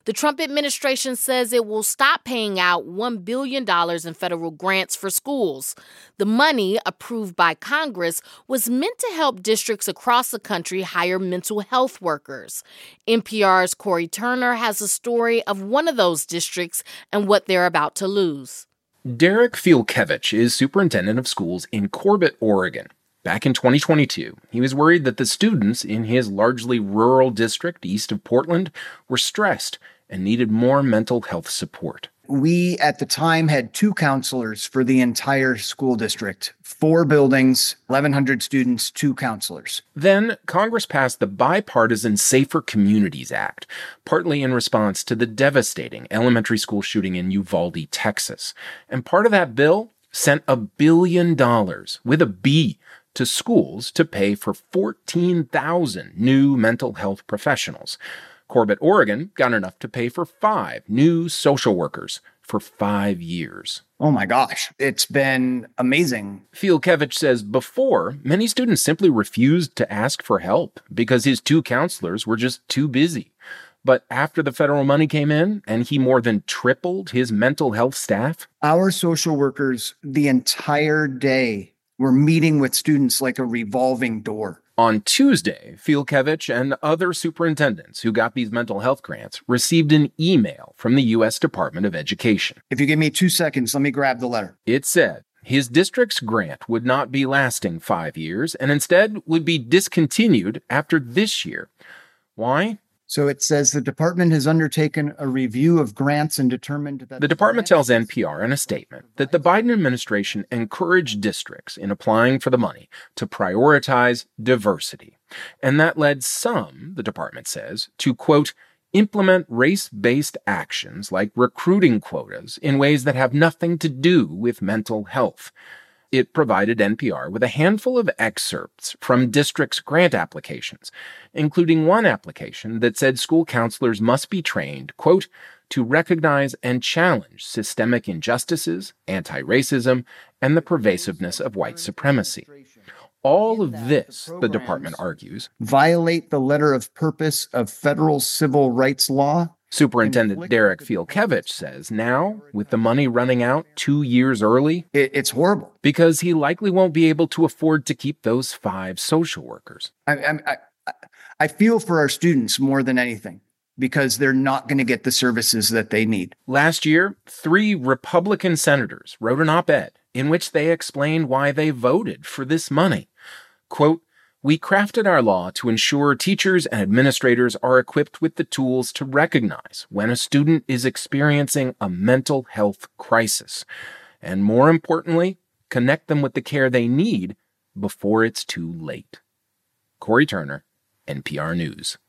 The Trump administration says it will stop paying out $1 billion in federal grants for schools. The money, approved by Congress, was meant to help districts across the country hire mental health workers. NPR's Corey Turner has a story of one of those districts and what they're about to lose. Derek Fielkevich is superintendent of schools in Corbett, Oregon. Back in 2022, he was worried that the students in his largely rural district east of Portland were stressed and needed more mental health support. We, at the time, had 2 counselors for the entire school district. 4 buildings, 1,100 students, 2 counselors. Then Congress passed the Bipartisan Safer Communities Act, partly in response to the devastating elementary school shooting in Uvalde, Texas. And part of that bill sent $1 billion, with a B, to schools to pay for 14,000 new mental health professionals. Corbett, Oregon got enough to pay for 5 new social workers for 5 years. Oh my gosh, it's been amazing. Fielkevich says before, many students simply refused to ask for help because his 2 counselors were just too busy. But after the federal money came in and he more than tripled his mental health staff, our social workers the entire day were meeting with students like a revolving door. On Tuesday, Fielkevich and other superintendents who got these mental health grants received an email from the U.S. Department of Education. If you give me 2 seconds, let me grab the letter. It said his district's grant would not be lasting 5 years and instead would be discontinued after this year. Why? So it says the department has undertaken a review of grants and determined that... The department tells NPR in a statement that the Biden administration encouraged districts in applying for the money to prioritize diversity. And that led some, the department says, to, quote, implement race-based actions like recruiting quotas in ways that have nothing to do with mental health. It provided NPR with a handful of excerpts from districts' grant applications, including one application that said school counselors must be trained, quote, to recognize and challenge systemic injustices, anti-racism, and the pervasiveness of white supremacy. All of this, the department argues, violate the letter of purpose of federal civil rights law. Superintendent Derek Fielkevich says now, with the money running out 2 years early, it's horrible. Because he likely won't be able to afford to keep those 5 social workers. I feel for our students more than anything because they're not going to get the services that they need. Last year, 3 Republican senators wrote an op-ed in which they explained why they voted for this money. Quote, we crafted our law to ensure teachers and administrators are equipped with the tools to recognize when a student is experiencing a mental health crisis, and more importantly, connect them with the care they need before it's too late. Corey Turner, NPR News.